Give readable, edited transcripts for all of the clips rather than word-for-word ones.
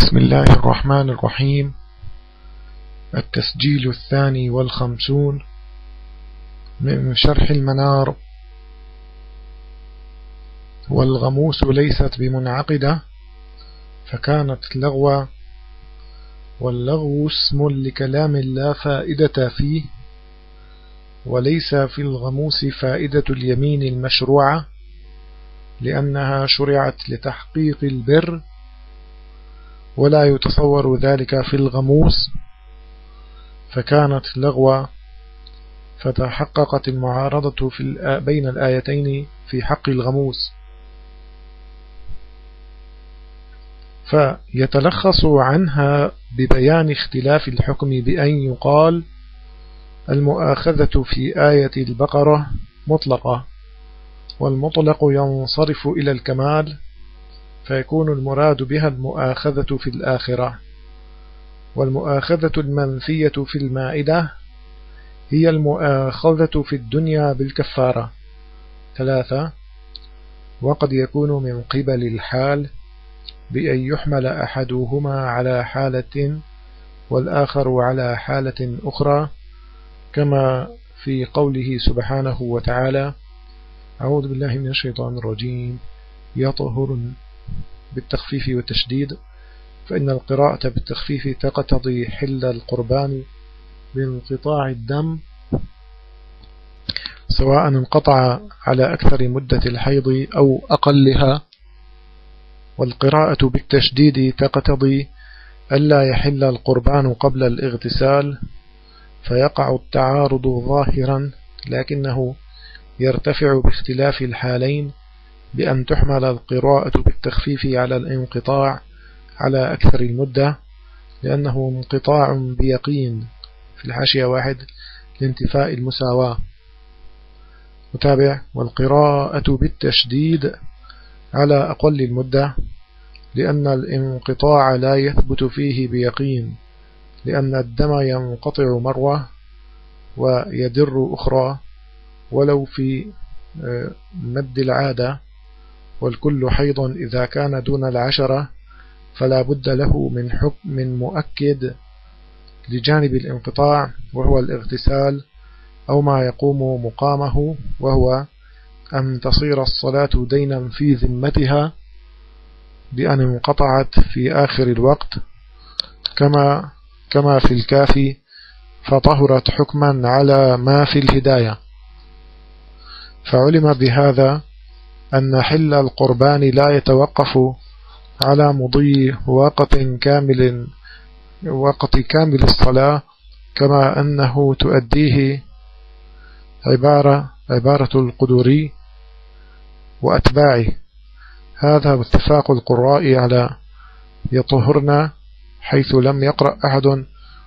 بسم الله الرحمن الرحيم. التسجيل 52 من شرح المنار. والغموس ليست بمنعقدة فكانت لغوا، واللغو اسم لكلام لا فائدة فيه، وليس في الغموس فائدة اليمين المشروعة لأنها شرعت لتحقيق البر، ولا يتصور ذلك في الغموس فكانت لغوا، فتحققت المعارضة بين الآيتين في حق الغموس. فيتلخص عنها ببيان اختلاف الحكم بأن يقال المؤاخذة في آية البقرة مطلقة، والمطلق ينصرف إلى الكمال فيكون المراد بها المؤاخذة في الآخرة، والمؤاخذة المنفية في المائدة هي المؤاخذة في الدنيا بالكفارة. 3. وقد يكون من قبل الحال بأن يحمل أحدهما على حالة والآخر على حالة أخرى، كما في قوله سبحانه وتعالى: أعوذ بالله من الشيطان الرجيم. يطهر بالتخفيف والتشديد، فإن القراءة بالتخفيف تقتضي حل القربان بانقطاع الدم سواء انقطع على أكثر مدة الحيض أو أقلها، والقراءة بالتشديد تقتضي ألا يحل القربان قبل الاغتسال، فيقع التعارض ظاهرا، لكنه يرتفع باختلاف الحالين بأن تحمل القراءة بالتخفيف على الانقطاع على أكثر المدة، لأنه انقطاع بيقين في الحاشية 1 لانتفاء المساواة. متابع: والقراءة بالتشديد على أقل المدة، لأن الانقطاع لا يثبت فيه بيقين، لأن الدم ينقطع مرة ويدر أخرى ولو في مد العادة، والكل حيض إذا كان دون 10 فلا بد له من حكم من مؤكد لجانب الانقطاع، وهو الاغتسال أو ما يقوم مقامه، وهو أن تصير الصلاة دينا في ذمتها بأن انقطعت في آخر الوقت، كما في الكافي، فطهرت حكما على ما في الهداية. فعلم بهذا أن حل القربان لا يتوقف على مضي وقت كامل الصلاة، كما أنه تؤديه عبارة القدوري وأتباعه. هذا اتفاق القراء على يطهرنا، حيث لم يقرأ أحد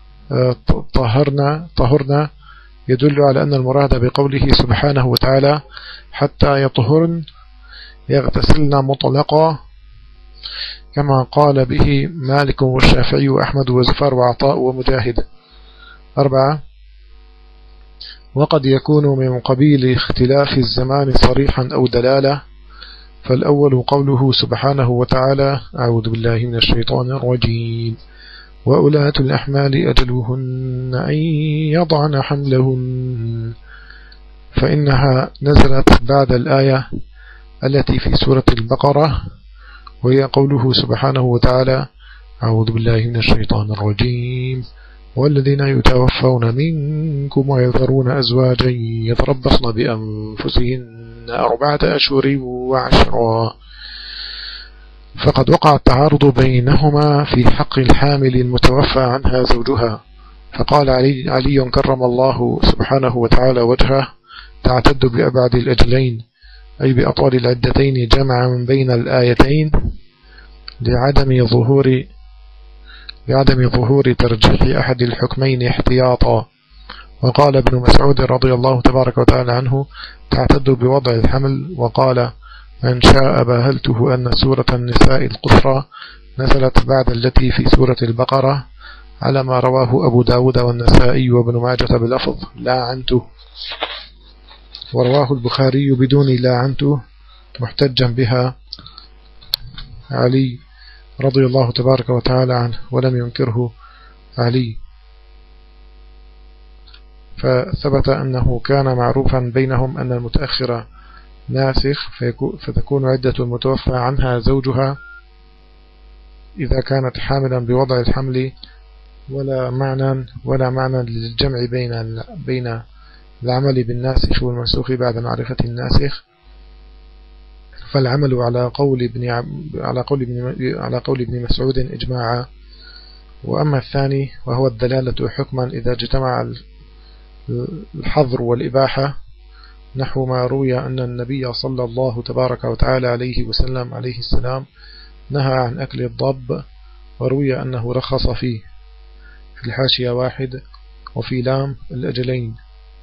طهرنا يدل على أن المراد بقوله سبحانه وتعالى حتى يطهرن يغتسلن مطلقا، كما قال به مالك والشافعي وأحمد وزفر وعطاء ومجاهد. 4. وقد يكون من قبيل اختلاف الزمان صريحا أو دلالة، فالأول قوله سبحانه وتعالى: أعوذ بالله من الشيطان الرجيم. وأولاة الأحمال أجلهن أن يضعن حملهن، فإنها نزلت بعد الآية التي في سورة البقرة، وهي قوله سبحانه وتعالى: أعوذ بالله من الشيطان الرجيم. والذين يتوفون منكم ويذرون أزواجا يتربصن بأنفسهن 4 أشهر و10. فقد وقع التعارض بينهما في حق الحامل المتوفى عنها زوجها، فقال علي كرم الله سبحانه وتعالى وجهه: تعتد بأبعد الأجلين، أي بأطول العدتين، جمعا بين الآيتين لعدم ظهور ترجيح أحد الحكمين احتياطا. وقال ابن مسعود رضي الله تبارك وتعالى عنه: تعتد بوضع الحمل. وقال: من شاء باهلته أن سورة النساء القصرى نزلت بعد التي في سورة البقرة، على ما رواه أبو داود والنسائي وابن ماجة بلفظ لا عنته، ورواه البخاري بدون لا عنته محتجا بها علي رضي الله تبارك وتعالى عنه ولم ينكره علي. فثبت أنه كان معروفا بينهم أن المتأخرة ناسخ، فتكون عدة المتوفى عنها زوجها إذا كانت حاملا بوضع الحمل، ولا معنى للجمع بين العمل بالناسخ والمنسوخ بعد معرفة الناسخ. فالعمل على قول ابن مسعود إجماعا. وأما الثاني وهو الدلالة حكما إذا اجتمع الحظر والإباحة، نحو ما روي أن النبي صلى الله تبارك وتعالى عليه وسلم عليه السلام نهى عن أكل الضب، وروي أنه رخص فيه. في الحاشية 1 وفي لام الأجلين.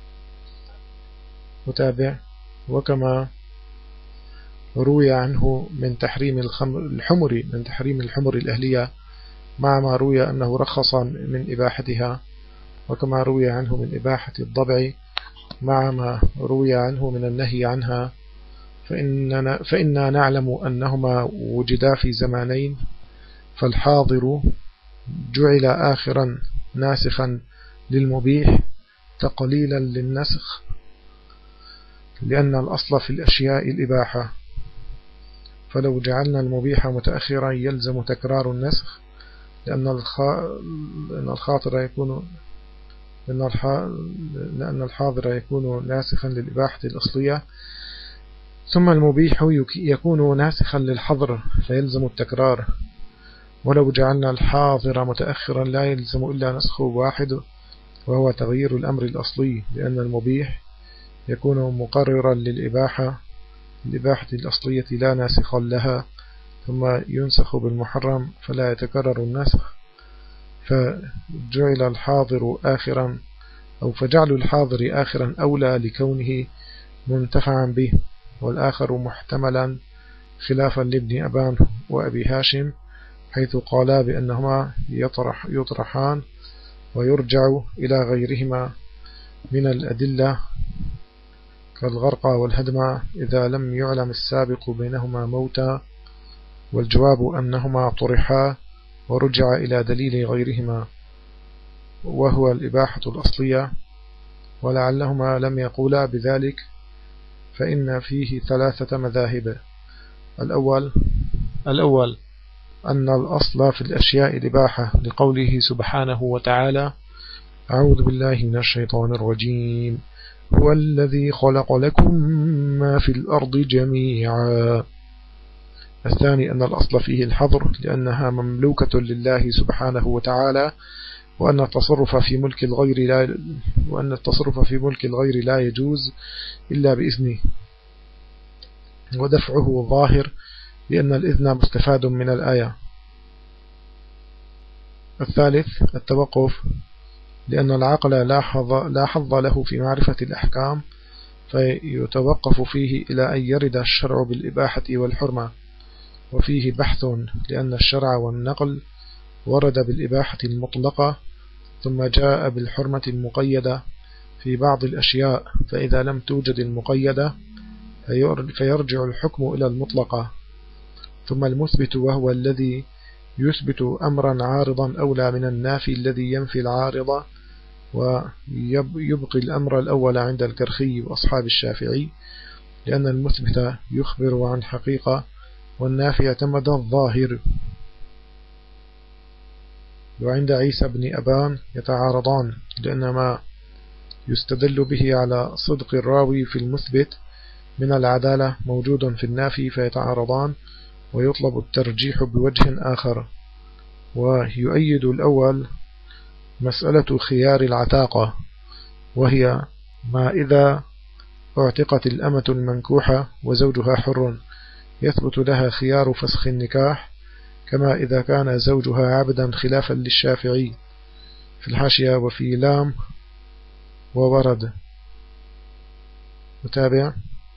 متابع. وكما روي عنه من تحريم الحمر الأهلية، مع ما روي أنه رخص من إباحتها، وكما روي عنه من إباحة الضبع مع ما روي عنه من النهي عنها. فإننا نعلم أنهما وجدا في زمانين، فالحاضر جعل آخرا ناسخا للمبيح تقليلا للنسخ، لأن الأصل في الأشياء الإباحة. فلو جعلنا المبيح متأخرا يلزم تكرار النسخ، لأن الحاضر يكون ناسخا للإباحة الأصلية، ثم المبيح يكون ناسخا للحظر فيلزم التكرار. ولو جعلنا الحاضر متأخرا لا يلزم إلا نسخه واحد، وهو تغيير الأمر الأصلي، لأن المبيح يكون مقررا للإباحة الأصلية لا ناسخا لها، ثم ينسخ بالمحرم فلا يتكرر النسخ. فجعل الحاضر آخرا أولى لكونه منتفعا به، والآخر محتملا، خلافا لابن أبان وأبي هاشم، حيث قالا بأنهما يطرحان ويرجع إلى غيرهما من الأدلة كالغرق والهدم إذا لم يعلم السابق بينهما موتا، والجواب أنهما طرحا ورجع إلى دليل غيرهما وهو الإباحة الأصلية، ولعلهما لم يقولا بذلك، فإن فيه 3 مذاهب. الأول أن الأصل في الأشياء الإباحة، لقوله سبحانه وتعالى: أعوذ بالله من الشيطان الرجيم، هو الذي خلق لكم ما في الأرض جميعا. الثاني أن الأصل فيه الحظر، لأنها مملوكة لله سبحانه وتعالى، وأن التصرف في ملك الغير لا يجوز إلا بإذنه، ودفعه ظاهر، لأن الإذن مستفاد من الآية. الثالث التوقف، لأن العقل لا حظ له في معرفة الأحكام، فيتوقف فيه إلى أن يرد الشرع بالإباحة والحرمة، وفيه بحث، لأن الشرع والنقل ورد بالإباحة المطلقة، ثم جاء بالحرمة المقيدة في بعض الأشياء، فإذا لم توجد المقيدة فيرجع الحكم إلى المطلقة. ثم المثبت، وهو الذي يثبت أمرا عارضا، أولى من النافي الذي ينفي العارضة، ويبقي الأمر الأول عند الكرخي وأصحاب الشافعي، لأن المثبت يخبر عن حقيقة، والنافي اعتمد الظاهر. وعند عيسى بن أبان يتعارضان، لأن ما يستدل به على صدق الراوي في المثبت من العدالة موجود في النافي، فيتعارضان، ويطلب الترجيح بوجه آخر. ويؤيد الأول مسألة خيار العتاقة، وهي ما إذا اعتقت الأمة المنكوحة وزوجها حر، يثبت لها خيار فسخ النكاح، كما إذا كان زوجها عبدا، خلافا للشافعي. في الحاشية وفي لام وورد. متابع.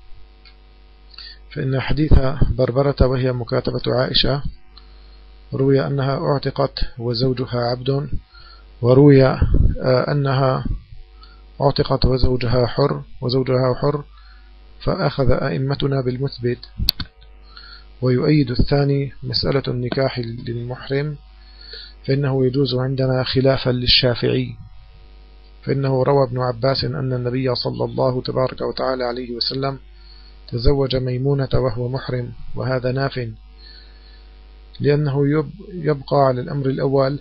فإن حديث بربرة وهي مكاتبة عائشة روي أنها اعتقت وزوجها عبد، وروي أنها اعتقت وزوجها حر، فأخذ أئمتنا بالمثبت، ويؤيد الثاني مسألة النكاح للمحرم، فإنه يجوز عندنا خلافا للشافعي، فإنه روى ابن عباس أن النبي صلى الله تبارك وتعالى عليه وسلم تزوج ميمونة وهو محرم، وهذا ناف، لأنه يبقى على الأمر الأول،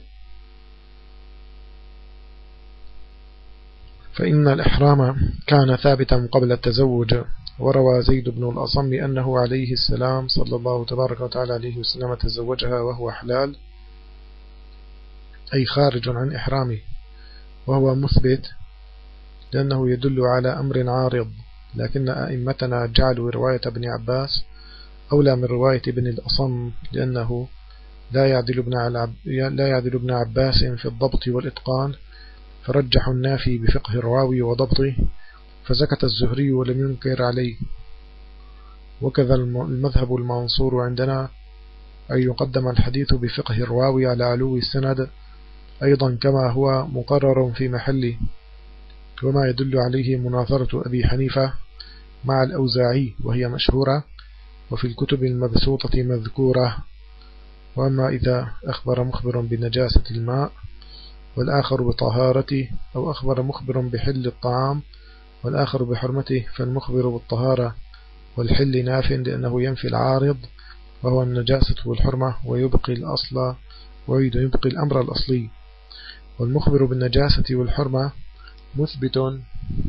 فإن الإحرام كان ثابتا قبل التزوج. وروى زيد بن الأصم أنه عليه السلام صلى الله تبارك وتعالى عليه وسلم تزوجها وهو حلال، أي خارج عن إحرامه، وهو مثبت لأنه يدل على أمر عارض، لكن أئمتنا جعلوا رواية ابن عباس أولى من رواية ابن الأصم، لأنه لا يعدل ابن عباس في الضبط والإتقان، فرجحوا النافي بفقه الراوي وضبطه، فسكت الزهري ولم ينكر عليه. وكذا المذهب المنصور عندنا أن يقدم الحديث بفقه الراوي على علو السند أيضا، كما هو مقرر في محله، وما يدل عليه مناظرة أبي حنيفة مع الأوزاعي، وهي مشهورة وفي الكتب المبسوطة مذكورة. وأما إذا أخبر مخبر بنجاسة الماء والآخر بطهارته، أو أخبر مخبر بحل الطعام والآخر بحرمته، فالمخبر بالطهارة والحل ناف، لأنه ينفي العارض وهو النجاسة والحرمة، ويبقي الأصل ويبقي الأمر الأصلي. والمخبر بالنجاسة والحرمة مثبت،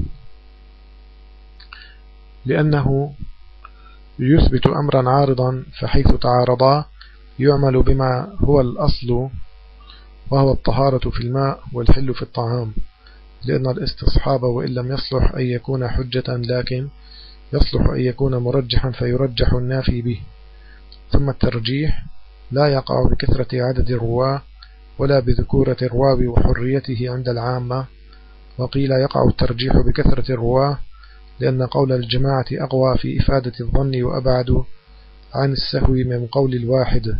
لأنه يثبت أمرا عارضا، فحيث تعارضا يعمل بما هو الأصل، وهو الطهارة في الماء والحل في الطعام، لأن الاستصحاب وإن لم يصلح أن يكون حجة، لكن يصلح أن يكون مرجحا فيرجح النافي به. ثم الترجيح لا يقع بكثرة عدد الرواة ولا بذكورة الراوي وحريته عند العامة، وقيل يقع الترجيح بكثرة الرواة، لأن قول الجماعة أقوى في إفادة الظن وأبعد عن السهو من قول الواحد،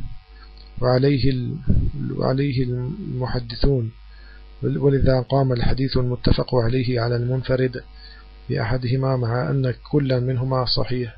وعليه المحدثون، ولذا قام الحديث المتفق عليه على المنفرد بأحدهما، مع أن كل منهما صحيح.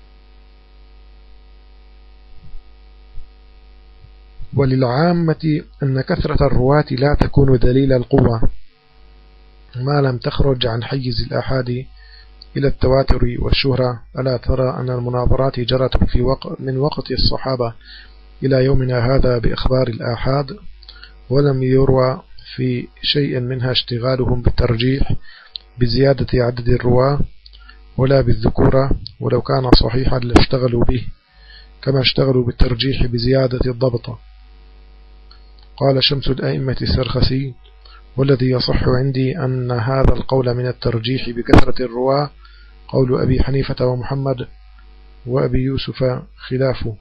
وللعامة أن كثرة الرواة لا تكون دليل القوة ما لم تخرج عن حيز الآحاد إلى التواتر والشهرة. ألا ترى أن المناظرات جرت من وقت الصحابة إلى يومنا هذا بإخبار الآحاد، ولم يروى في شيء منها اشتغالهم بالترجيح بزيادة عدد الرواة ولا بالذكورة، ولو كان صحيحا لاشتغلوا به، كما اشتغلوا بالترجيح بزيادة الضبط. قال شمس الأئمة السرخسي: والذي يصح عندي أن هذا القول من الترجيح بكثرة الرواة قول أبي حنيفة ومحمد وأبي يوسف خلافه.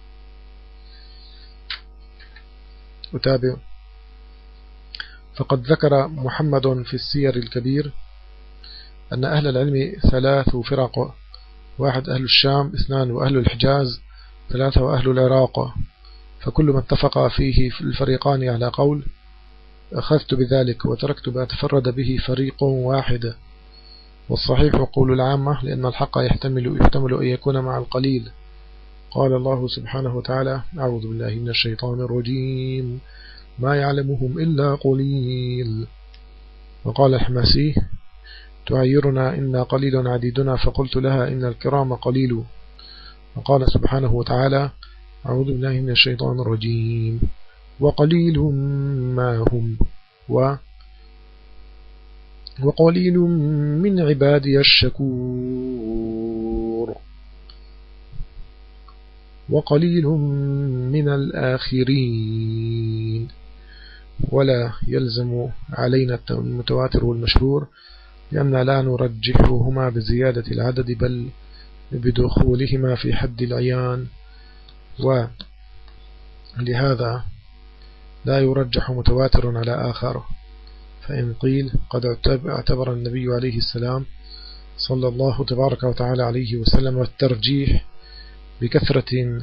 أتابع: فقد ذكر محمد في السير الكبير أن أهل العلم 3 فرق: 1 أهل الشام، 2 وأهل الحجاز، 3 وأهل العراق، فكل ما اتفق فيه الفريقان على قول أخذت بذلك، وتركت ما تفرد به فريق واحد. والصحيح قول العامة، لأن الحق يحتمل أن يكون مع القليل. قال الله سبحانه وتعالى: أعوذ بالله من الشيطان الرجيم، ما يعلمهم إلا قليل. وقال الحماسي: تعيرنا إن قليل عديدنا، فقلت لها إن الكرام قليل. وقال سبحانه وتعالى: أعوذ بالله من الشيطان الرجيم، وقليل ما هم وقليل من عبادي الشكور، وقليل من الآخرين. ولا يلزم علينا المتواتر والمشهور، لأن لا نرجحهما بزيادة العدد، بل بدخولهما في حد العيان، ولهذا لا يرجح متواتر على آخر. فإن قيل قد اعتبر النبي عليه السلام صلى الله تبارك وتعالى عليه وسلم الترجيح بالكثرة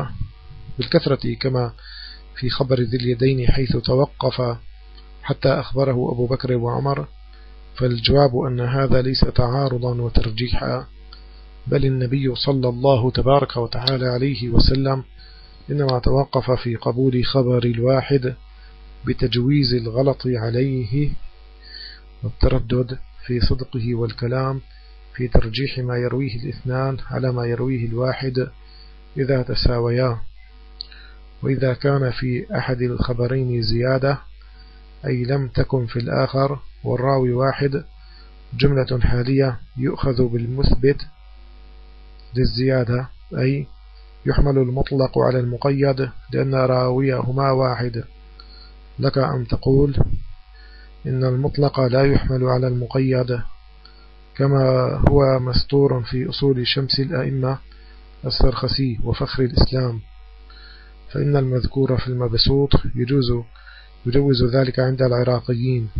كما في خبر ذي اليدين، حيث توقف حتى أخبره أبو بكر وعمر، فالجواب أن هذا ليس تعارضا وترجيحا، بل النبي صلى الله تبارك وتعالى عليه وسلم إنما توقف في قبول خبر الواحد بتجويز الغلط عليه والتردد في صدقه، والكلام في ترجيح ما يرويه الاثنان على ما يرويه الواحد إذا تساويا. وإذا كان في أحد الخبرين زيادة أي لم تكن في الآخر والراوي واحد جملة حالية يؤخذ بالمثبت للزيادة، أي يحمل المطلق على المقيد لأن راويهما واحد. لك أن تقول إن المطلق لا يحمل على المقيد، كما هو مستور في أصول شمس الأئمة السرخسي وفخر الإسلام، فإن المذكور في المبسوط يجوز ذلك عند العراقيين.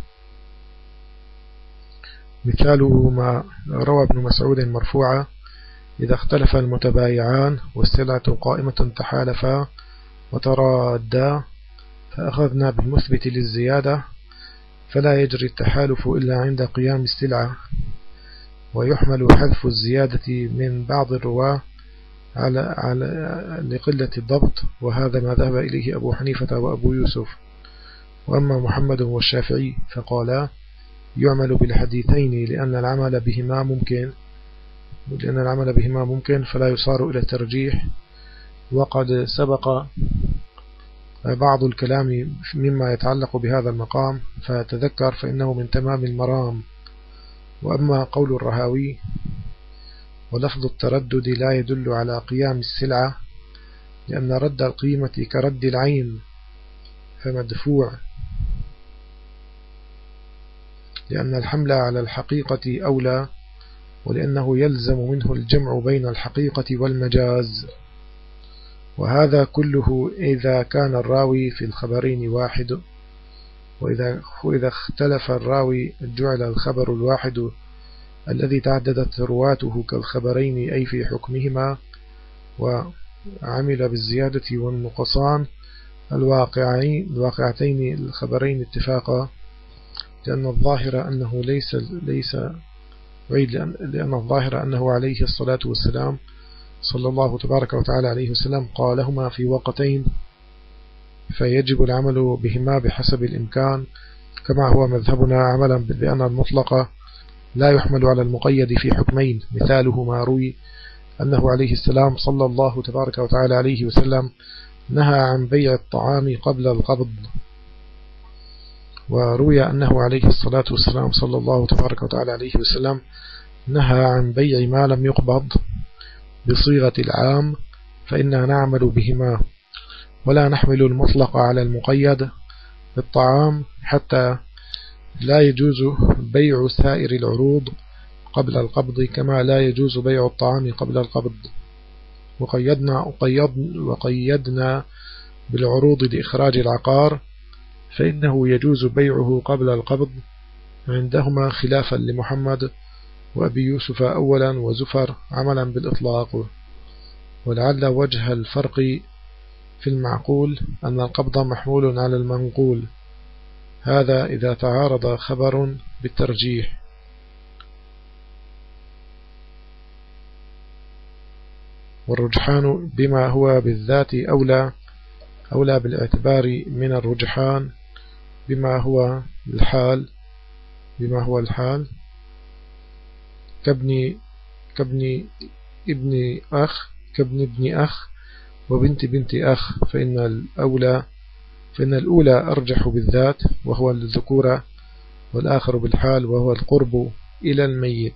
مثاله ما روى ابن مسعود مرفوعا: إذا اختلف المتبايعان والسلعة قائمة تحالفا وترادا فأخذنا بالمثبت للزيادة فلا يجري التحالف إلا عند قيام السلعة، ويحمل حذف الزيادة من بعض الرواة على لقلة الضبط، وهذا ما ذهب إليه أبو حنيفة وأبو يوسف. وأما محمد والشافعي فقالا: يعمل بالحديثين لأن العمل بهما ممكن فلا يصار إلى الترجيح. وقد سبق بعض الكلام مما يتعلق بهذا المقام فتذكر فإنه من تمام المرام. وأما قول الرهاوي: ولفظ التردد لا يدل على قيام السلعة لأن رد القيمة كرد العين فمدفوع، لأن الحمل على الحقيقة أولى، ولأنه يلزم منه الجمع بين الحقيقة والمجاز. وهذا كله إذا كان الراوي في الخبرين واحد. وإذا اختلف الراوي جعل الخبر الواحد الذي تعددت رواته كالخبرين أي في حكمهما، وعمل بالزيادة والنقصان الواقعتين الخبرين اتفاقا، لأن الظاهر أنه عليه الصلاة والسلام صلى الله تبارك وتعالى عليه وسلم قالهما في وقتين، فيجب العمل بهما بحسب الإمكان، كما هو مذهبنا عملا بأن المطلق لا يحمل على المقيد في حكمين. مثاله ما روي أنه عليه السلام صلى الله تبارك وتعالى عليه وسلم نهى عن بيع الطعام قبل القبض، وروي أنه عليه الصلاة والسلام صلى الله تبارك وتعالى عليه وسلم نهى عن بيع ما لم يقبض بصيغة العام، فإننا نعمل بهما ولا نحمل المطلق على المقيد بالطعام، حتى لا يجوز بيع سائر العروض قبل القبض كما لا يجوز بيع الطعام قبل القبض. وقيدنا بالعروض لإخراج العقار، فإنه يجوز بيعه قبل القبض عندهما خلافا لمحمد وأبي يوسف أولا وزفر عملا بالإطلاق. ولعل وجه الفرق في المعقول أن القبض محمول على المنقول، هذا إذا تعارض خبر بالترجيح. والرجحان بما هو بالذات أولى بالاعتبار من الرجحان بما هو الحال كابن ابن أخ وبنت بنت أخ، فإن الأولى أرجح بالذات وهو الذكورة، والآخر بالحال وهو القرب إلى الميت.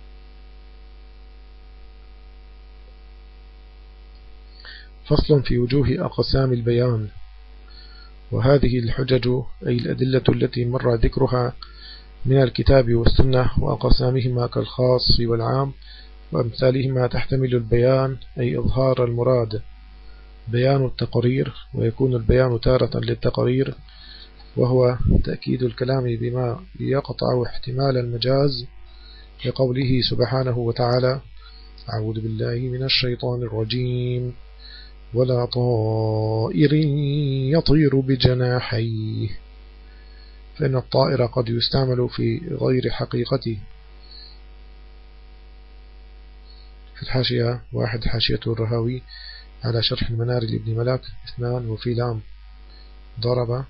فصل في وجوه أقسام البيان. وهذه الحجج أي الأدلة التي مر ذكرها من الكتاب والسنة وأقسامهما كالخاص والعام وأمثالهما تحتمل البيان أي إظهار المراد، بيان التقرير، ويكون البيان تارة للتقرير وهو تأكيد الكلام بما يقطع احتمال المجاز، لقوله سبحانه وتعالى: أعوذ بالله من الشيطان الرجيم: ولا طائر يطير بجناحيه، فإن الطائر قد يستعمل في غير حقيقته، في الحاشية 1 حاشية الرهاوي على شرح المنار لابن ملك 2 وفي لام ضرب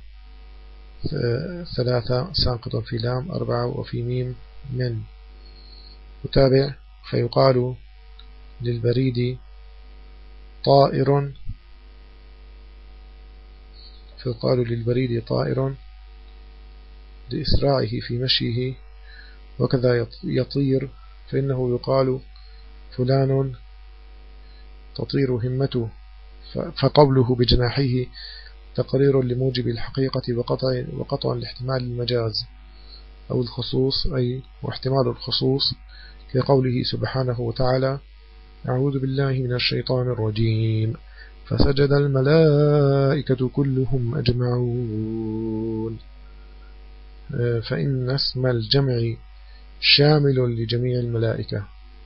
3 ساقط في لام 4 وفي ميم من. وتابع فيقال للبريد طائر لإسراعه في مشيه، وكذا يطير فإنه يقال فلان تطير همته، فقوله بجناحيه تقرير لموجب الحقيقة وقطع لاحتمال المجاز أو الخصوص، أي واحتمال الخصوص كقوله سبحانه وتعالى أعوذ بالله من الشيطان الرجيم فسجد الملائكة كلهم أجمعون، فإن اسم الجمع شامل لجميع الملائكة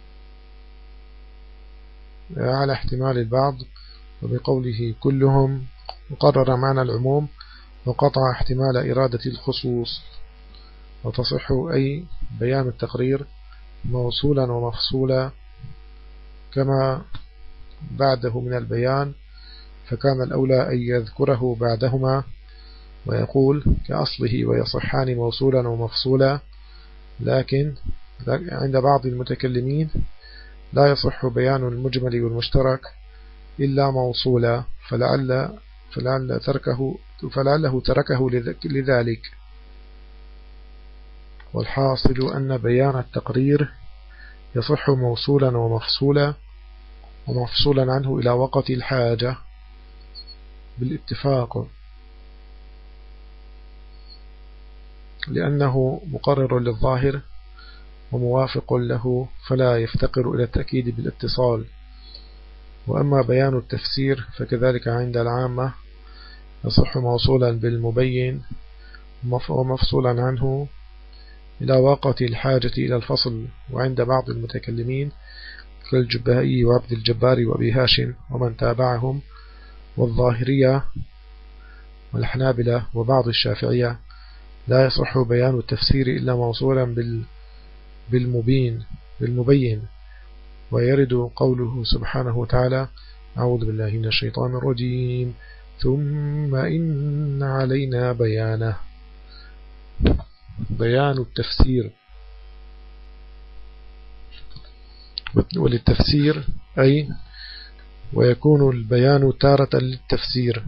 على احتمال البعض، وبقوله كلهم قرر معنى العموم وقطع احتمال إرادة الخصوص. وتصح أي بيان التقرير موصولا ومفصولا كما بعده من البيان، فكان الأولى أن يذكره بعدهما ويقول كأصله ويصحان موصولا ومفصولا، لكن عند بعض المتكلمين لا يصح بيان المجمل والمشترك إلا موصولا، فلعله تركه لذلك. والحاصل أن بيان التقرير يصح موصولا ومفصولا عنه إلى وقت الحاجة بالاتفاق، لأنه مقرر للظاهر وموافق له فلا يفتقر إلى التأكيد بالاتصال. وأما بيان التفسير فكذلك عند العامة يصح موصولا بالمبين ومفصولا عنه إلى وقت الحاجة إلى الفصل. وعند بعض المتكلمين كالجبائي وعبد الجبار وأبي هاشم ومن تابعهم والظاهرية والحنابلة وبعض الشافعية لا يصح بيان التفسير إلا موصولا بالمبين. ويرد قوله سبحانه وتعالى أعوذ بالله من الشيطان الرجيم ثم إن علينا بيانه، بيان التفسير. وللتفسير أي ويكون البيان تارة للتفسير،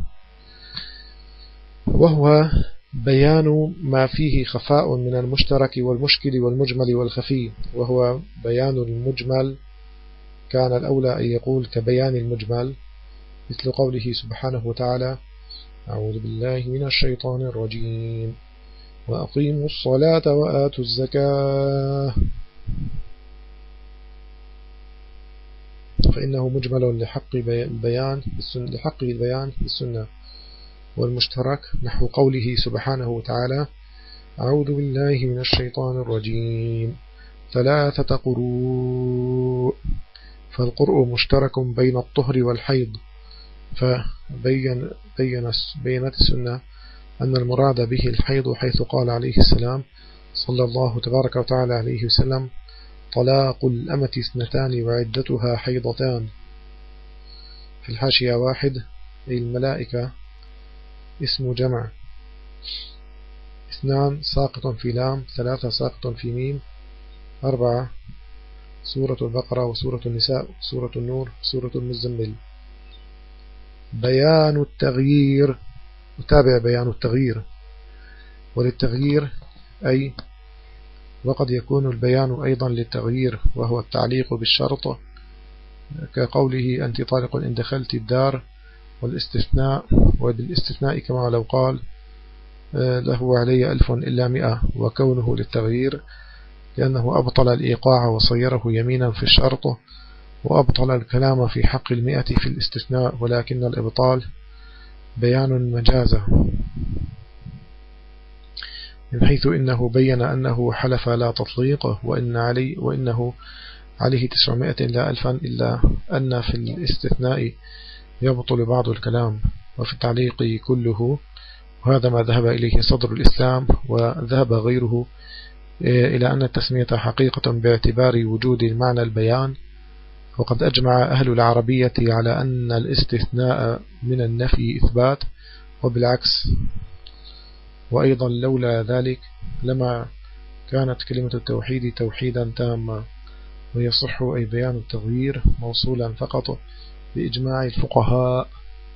وهو بيان ما فيه خفاء من المشترك والمشكل والمجمل والخفي. وهو بيان المجمل كان الأولى أن يقول كبيان المجمل، مثل قوله سبحانه وتعالى أعوذ بالله من الشيطان الرجيم وأقيموا الصلاة وآتوا الزكاة، فإنه مجمل لحق البيان بالسنة. والمشترك نحو قوله سبحانه وتعالى أعوذ بالله من الشيطان الرجيم 3 قروء، فالقرء مشترك بين الطهر والحيض، فبينت السنة أن المراد به الحيض، حيث قال عليه السلام صلى الله تبارك وتعالى عليه وسلم طلاق الأمة 2 وعدتها حيضتان. في الحاشية 1 أي الملائكة اسم جمع، 2 ساقط في لام 3 ساقط في ميم 4 سورة البقرة وسورة النساء سورة النور سورة المزمل. بيان التغيير، وتابع بيان التغيير. وللتغيير أي وقد يكون البيان أيضا للتغيير، وهو التعليق بالشرط كقوله أنت طالق إن دخلت الدار، والاستثناء وبالاستثناء كما لو قال له علي 1000 إلا 100، وكونه للتغيير لأنه أبطل الإيقاع وصيره يمينا في الشرط، وأبطل الكلام في حق 100 في الاستثناء، ولكن الإبطال بيان مجازة، من حيث إنه بين أنه حلف لا تطليقه وإنه عليه 900 لا 1000، إلا أن في الاستثناء يبطل بعض الكلام وفي التعليق كله. وهذا ما ذهب إليه صدر الإسلام، وذهب غيره إلى أن التسمية حقيقة باعتبار وجود المعنى البيان وقد أجمع أهل العربية على أن الاستثناء من النفي إثبات وبالعكس. وأيضا لولا ذلك لما كانت كلمة التوحيد توحيدا تاما، ويصح أي بيان التغيير موصولا فقط بإجماع الفقهاء.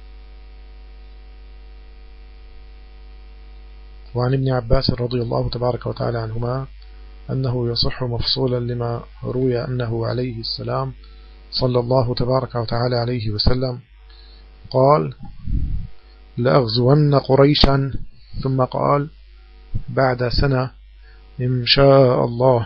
وعن ابن عباس رضي الله تبارك وتعالى عنهما أنه يصح مفصولا لما روي أنه عليه السلام صلى الله تبارك وتعالى عليه وسلم قال: لأغزون قريشا، ثم قال بعد سنة: إن شاء الله.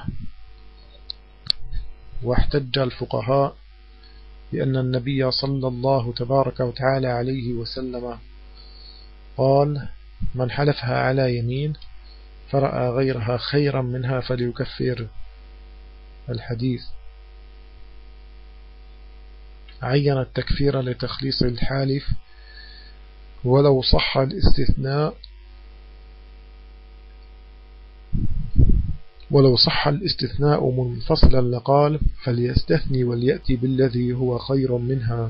واحتج الفقهاء بأن النبي صلى الله تبارك وتعالى عليه وسلم قال: من حلفها على يمين فرأى غيرها خيرا منها فليكفر. الحديث عين التكفير لتخليص الحالف، ولو صح الاستثناء منفصلا لقال: فليستثني وليأتي بالذي هو خير منها.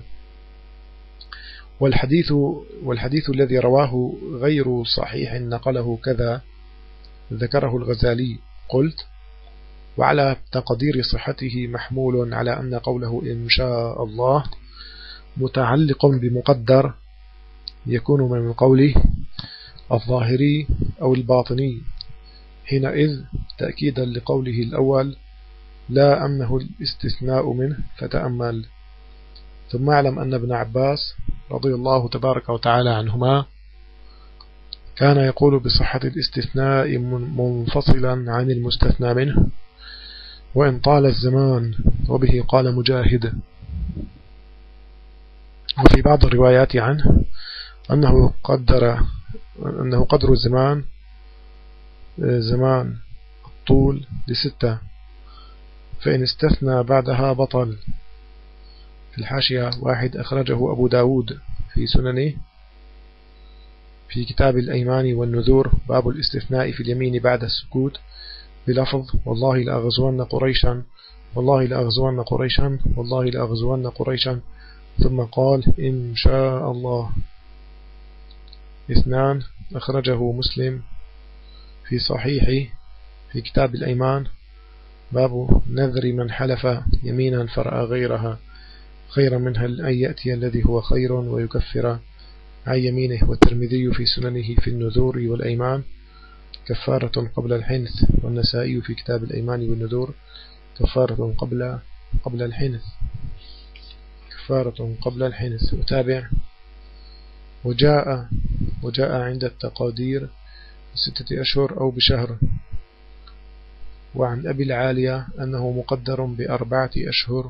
والحديث الذي رواه غير صحيح نقله كذا ذكره الغزالي. قلت: وعلى تقدير صحته محمول على أن قوله إن شاء الله متعلق بمقدر يكون من قوله الظاهري أو الباطني، حينئذ تأكيدا لقوله الأول لا أنه الاستثناء منه. فتأمل. ثم اعلم أن ابن عباس رضي الله تبارك وتعالى عنهما كان يقول بصحة الاستثناء منفصلا عن المستثنى منه وإن طال الزمان، وبه قال مجاهد. وفي بعض الروايات عنه أنه قدر زمان الطول ل6، فإن استثنى بعدها بطل. في الحاشية 1 أخرجه أبو داود في سننه في كتاب الأيمان والنذور باب الاستثناء في اليمين بعد السكوت بلفظ: والله لأغزون قريشا، والله لأغزون قريشا، والله لأغزون قريشا، ثم قال إن شاء الله. 2 أخرجه مسلم في صحيحه في كتاب الأيمان باب نذر من حلف يمينا فرأى غيرها خيرا منها أن يأتي الذي هو خير ويكفر عن يمينه. والترمذي في سننه في النذور والأيمان كفارة قبل الحنث. والنسائي في كتاب الأيمان والنذور كفارة قبل الحنث، كفارة قبل الحنث. وتابع. وجاء عند التقادير 6 أشهر أو بشهر. وعن أبي العالية أنه مقدر ب4 أشهر.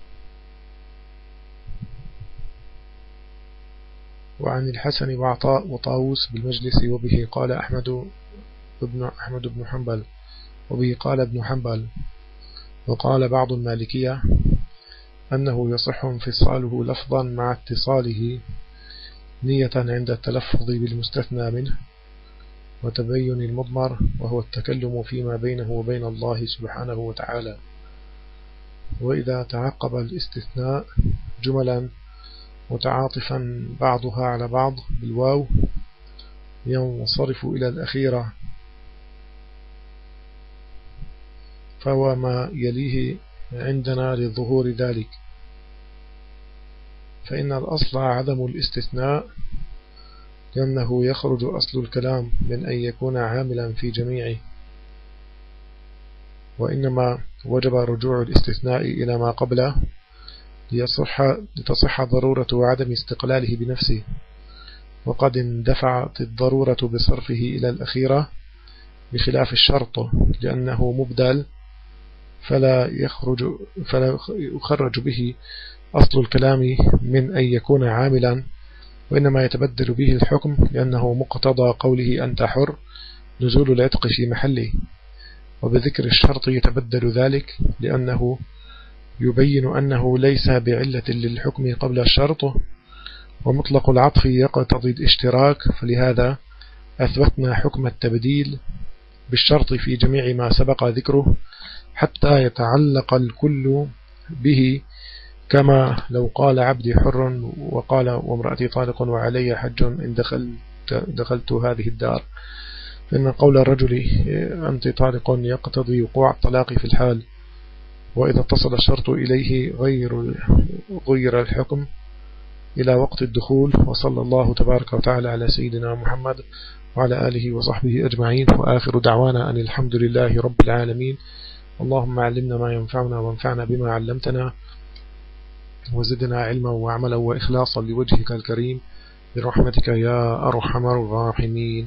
وعن الحسن وعطاء وطاووس بالمجلس، وبه قال أحمد بن حنبل، وبه قال ابن حنبل. وقال بعض المالكية أنه يصح انفصاله لفظا مع اتصاله نية عند التلفظ بالمستثنى منه وتبين المضمر، وهو التكلم فيما بينه وبين الله سبحانه وتعالى. وإذا تعقب الاستثناء جملا متعاطفا بعضها على بعض بالواو ينصرف إلى الأخيرة، فهو ما يليه عندنا لظهور ذلك. فإن الأصل عدم الاستثناء، لأنه يخرج أصل الكلام من أن يكون عاملا في جميعه، وإنما وجب رجوع الاستثناء إلى ما قبله لتصح ضرورة عدم استقلاله بنفسه. وقد اندفعت الضرورة بصرفه إلى الأخيرة بخلاف الشرط، لأنه مبدل فلا يخرج به أصل الكلام من أن يكون عاملا، وإنما يتبدل به الحكم، لأنه مقتضى قوله أنت حر نزول العتق في محله. وبذكر الشرط يتبدل ذلك، لأنه يبين أنه ليس بعلة للحكم قبل الشرط، ومطلق العطف يقتضي الاشتراك، فلهذا أثبتنا حكم التبديل بالشرط في جميع ما سبق ذكره حتى يتعلق الكل به كما لو قال عبدي حر وقال وامرأتي طالق وعلي حج إن دخلت هذه الدار، فإن قول الرجل أنت طالق يقتضي وقوع الطلاق في الحال، وإذا اتصل الشرط إليه غير الحكم إلى وقت الدخول. وصلى الله تبارك وتعالى على سيدنا محمد وعلى آله وصحبه أجمعين، وآخر دعوانا أن الحمد لله رب العالمين. اللهم علمنا ما ينفعنا وانفعنا بما علمتنا، وزدنا علما وعملا وإخلاصا لوجهك الكريم برحمتك يا أرحم الراحمين.